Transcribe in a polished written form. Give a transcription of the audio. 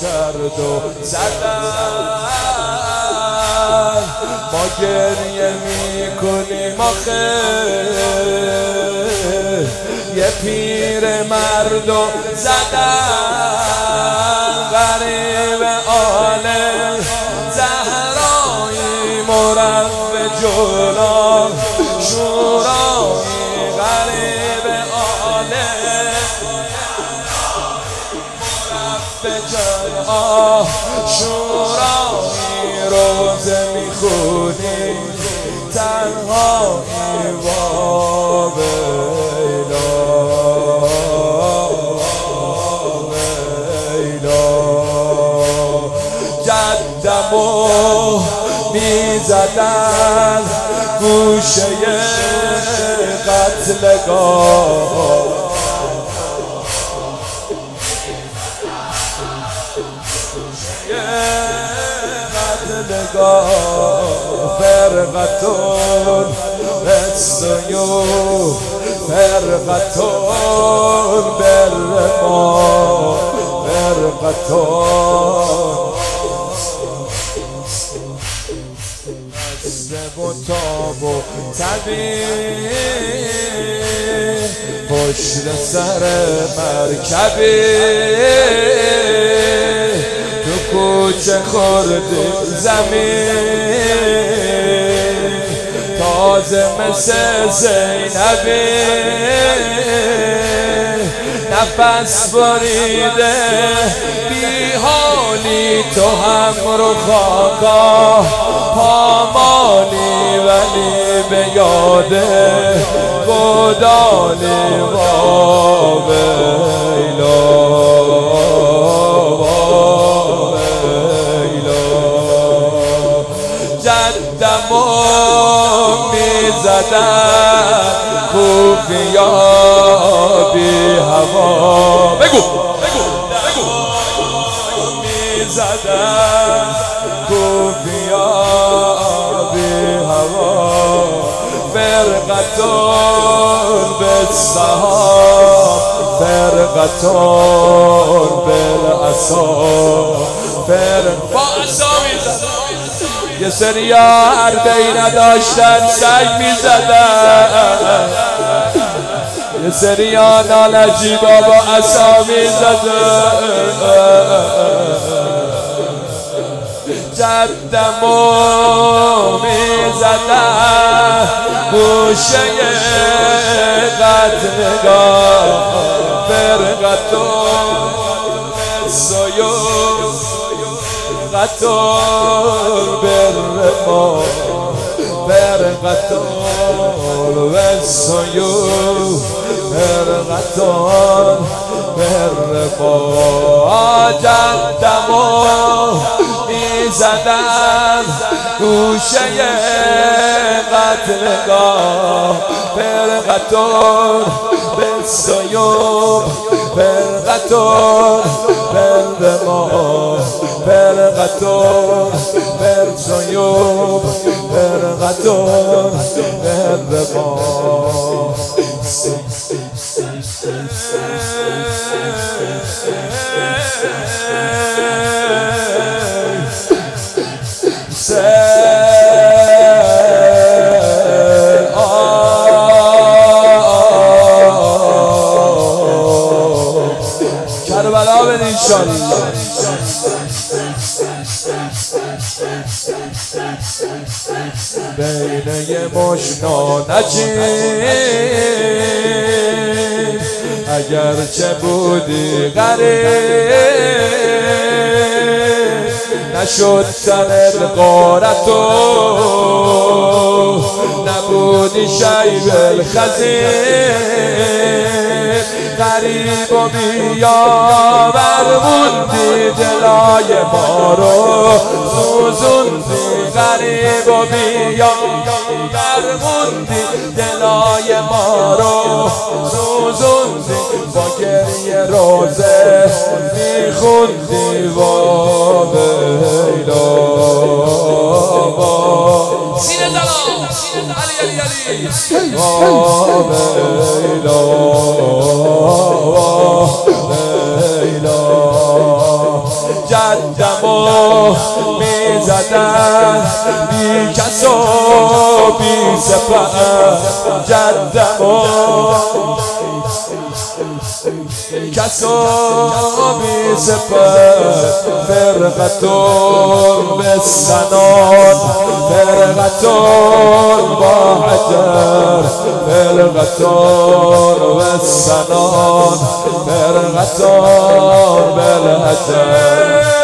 کرد و زدن. ما گریه میکنیم آخه یه پیر مردو زدن. غریب عالم زهرایی مربع جلال شورایی. غریب عالم مربع جلال شورایی. روزه میخونی تنهایی و جدمو میزدن گوشه قتلگاه. فرقتون بالسيوف فرقتون بالرمال فرقتون دست و تاب و طبیب پشت سر مرکبی تو کوچه خوردیم زمین تازه مثل زینبی نفس بریده بی حالی تو هم رو خاکا پامالی ولی به یاد گودالی و ویلا جدمو میزدن کوفیا بی هوا بگو میزدن کوفیا بی هوا فرقتون بالسهام فرقتون بالعصا با عصا میزدن. یه سریا عربه‌ای نداشتن سگ میزدن یه سریا نالجیبا با عصا میزدن. جدمو میزدن گوشه قتلگاه فرقتون سیوف فرقتون بالرمال فرقتون بالسيوف فرقتون بالرمال. جدمو میزدن گوشه قتلگاه فرقتون بالسيوف فرقتون بالرمال فرقتون بالسيوف فرقتون بالرمال. کربلا بدین انشالله. بین یه مشنا نجیم اگرچه بودی غریب نشد تنت غارتو نبودی شیب الخزیر غریب و بیاور موندی دلای ما رو سوزوندی غریب و بیاور موندی دلای ما رو سوزوندی با گریه روزه میخوندی و ویلا سینه زنان علی علی علی و ویلا جدمو میزدن بی کس و بی سپر جدمو کس و بی سپر فرقتون بالسنان فرقتون با حجر فرقتون بالسنان فرقتون بالحجر